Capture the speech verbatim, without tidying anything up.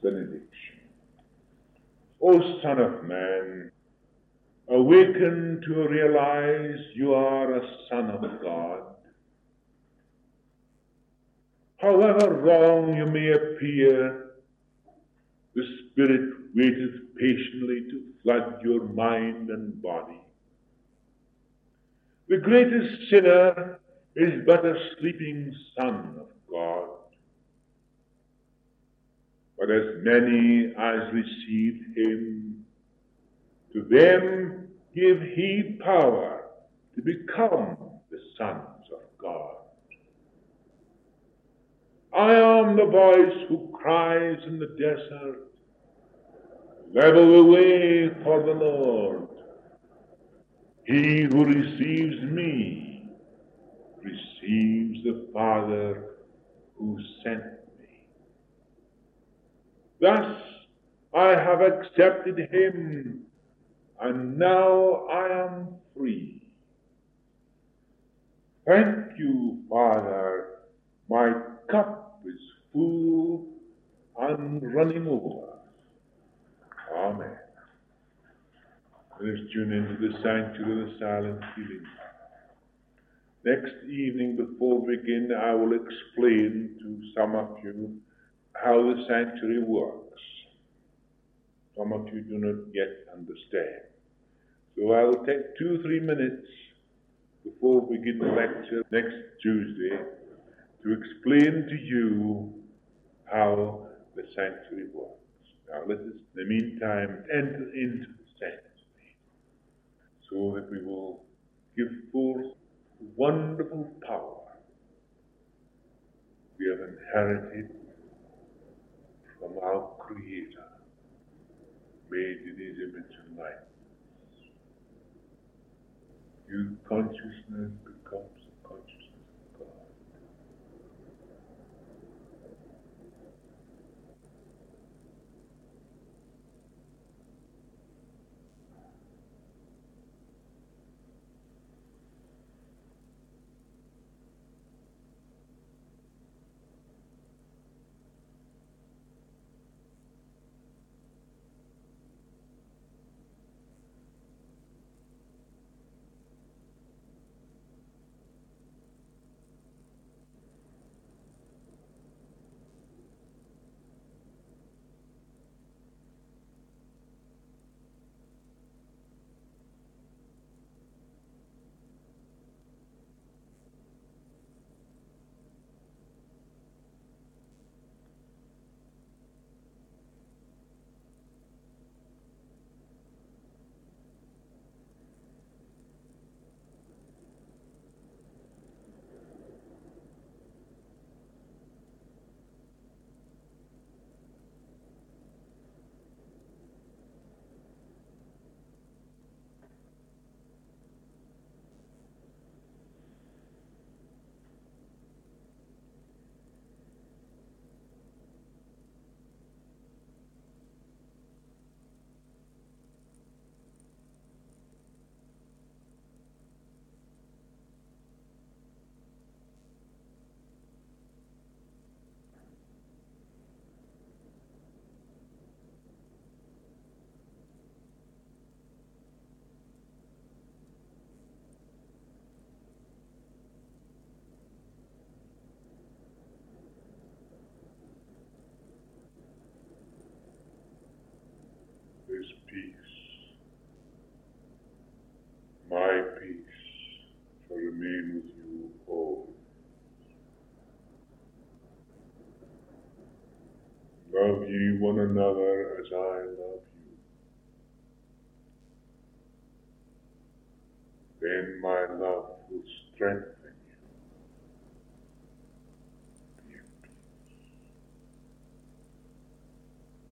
benediction. O Son of Man, awaken to realize you are a Son of God. However wrong you may appear, the Spirit waiteth patiently to flood your mind and body. The greatest sinner is but a sleeping son of God. But as many as received him, to them give he power to become the sons of God. I am the voice who cries in the desert, level the way for the Lord. He who receives me receives the Father who sent me. Thus I have accepted him, and now I am free. Thank you, Father. My cup is full and running over. Amen. Let us tune into the sanctuary of the silent healing. Next evening, before we begin, I will explain to some of you how the sanctuary works. Some of you do not yet understand. So I will take two or three minutes before we begin the lecture next Tuesday to explain to you how the sanctuary works. Now let us, in the meantime, enter into the sanctuary so that we will give forth the wonderful power we have inherited from our Creator, made in his image and likeness. Youth consciousness becomes the consciousness of God. This peace, my peace, shall remain with you always. Love ye one another as I love you. Then my love will strengthen